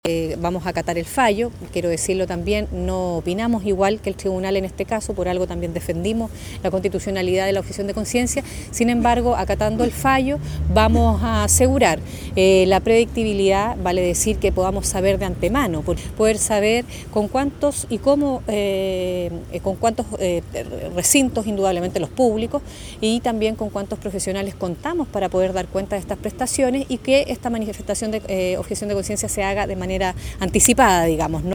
Vamos a acatar el fallo, quiero decirlo también, no opinamos igual que el tribunal en este caso, por algo también defendimos la constitucionalidad de la objeción de conciencia. Sin embargo, acatando el fallo, vamos a asegurar la predictibilidad, vale decir que podamos saber de antemano, poder saber con cuántos y cómo, con cuántos recintos, indudablemente los públicos, y también con cuántos profesionales contamos para poder dar cuenta de estas prestaciones y que esta manifestación de objeción de conciencia se haga de manera anticipada, digamos, ¿no?